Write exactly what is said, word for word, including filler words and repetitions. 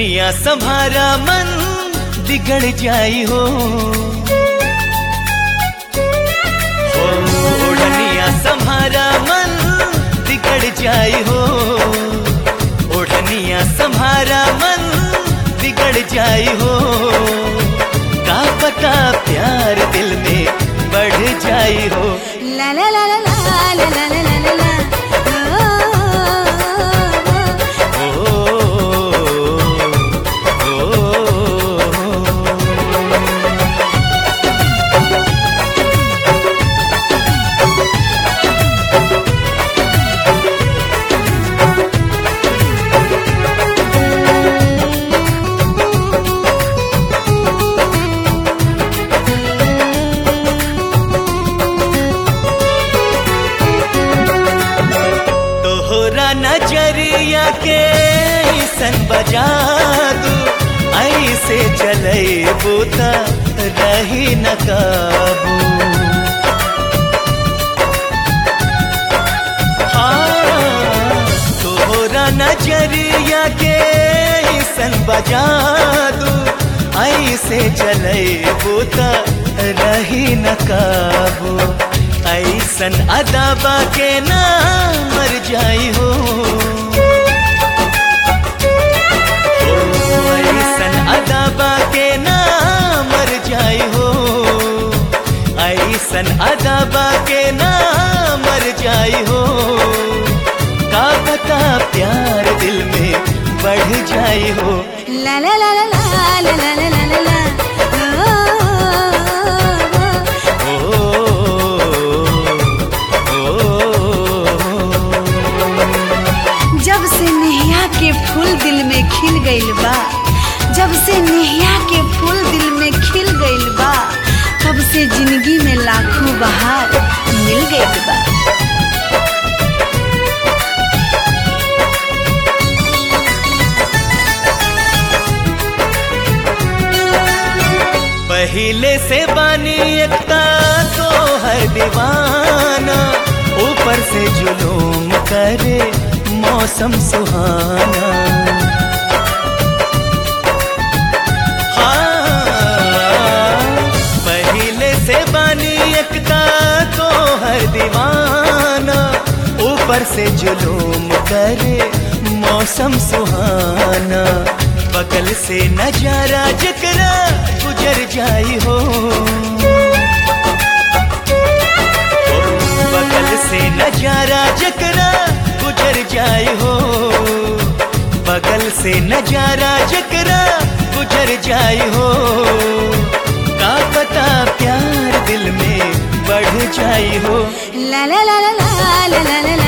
ओढ़निया संभारा मन बिगड़ जाई हो, हो ओढ़निया संभारा मन बिगड़ जाई हो, ओढ़निया संभारा मन बिगड़ जाई हो। का पता प्यार दिल में बढ़ जाई हो। ला ला ला ला ला ला ला ला ला ला। नजरिया के सन बजा दू ऐसे चले बूता रही न काबू। हाँ तोहरा नजरिया के सन बजा दू ऐसे चले बूता रही न काबू। ऐसन अदाबा के ना मर जाई हो, ऐसन अदाबा के ना मर जाई हो, ऐसन अदाबा के ना मर जाई हो। का पता प्यार दिल में बढ़ जाई हो। ला ला ला ला ला ला ला ला ला ला। फूल दिल में खिल गइल बा, जब से नेहिया के फूल दिल में खिल गइल बा, तब से जिंदगी में लाखों बहार मिल गइल बा। पहले से बानी एकता तो है दीवाना, ऊपर से जुलूम करे मौसम सुहाना। हाँ पहले से बानी एकता तो हर दीवाना, ऊपर से जुलूम करे मौसम सुहाना। बगल से नजारा जकरा गुजर जाई हो, बगल से नजारा जकरा गुजर जाई हो, बगल से नजारा जकरा गुजर जाई हो। का पता प्यार दिल में बढ़ जाई हो। ला ला ला ला ला ला ला ला।